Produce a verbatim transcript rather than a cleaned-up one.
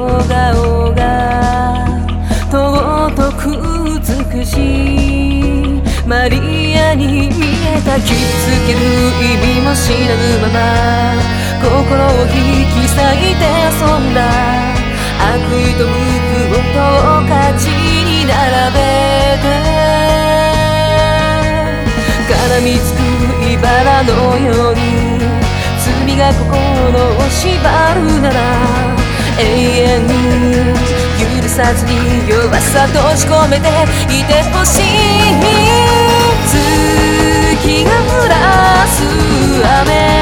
顔が尊く美しいマリアに見えた。傷つける意味も知らぬまま心を引き裂いて遊んだ。悪意と無垢と価値に並べて絡みつく茨のように罪が心を縛るなら永遠許さずに弱さ閉じ込めていてほしい。月が降らす雨